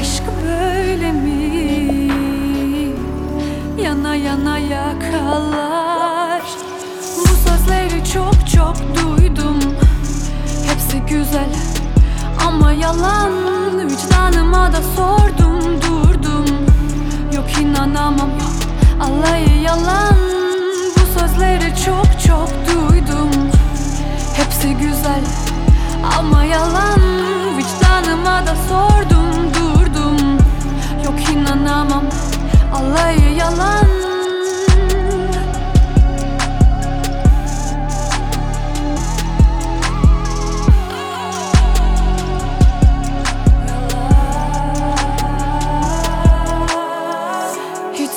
Aşk böyle mi? Yana yana yakalar. Bu sözleri çok çok duydum. Hepsi güzel ama yalan. Vicdanıma da sordum durdum. Yok inanamam, alayı yalan. Bu sözleri çok çok duydum. Hepsi güzel ama yalan. Vicdanıma da sordum durdum. Yok inanamam, alayı yalan. Hiç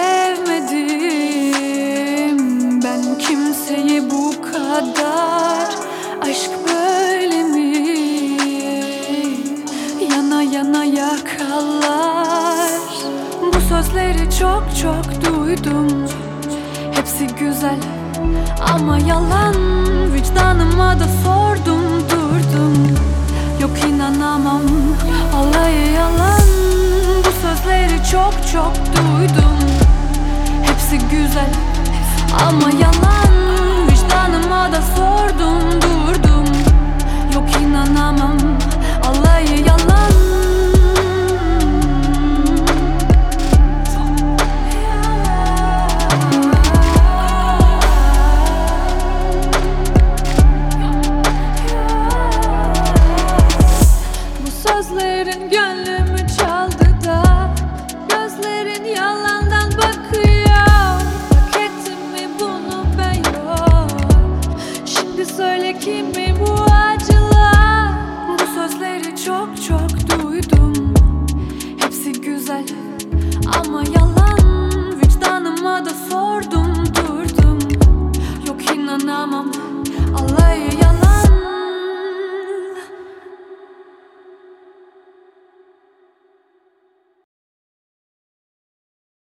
sevmedim ben kimseyi bu kadar. Aşk böyle mi? Yana yana yakalar. Bu sözleri çok çok duydum. Hepsi güzel ama yalan. Vicdanıma da sordum durdum. Yok inanamam, alayı yalan. Bu sözleri çok çok duydum. Hepsi güzel ama yalan. Vicdanıma da sordum durdum.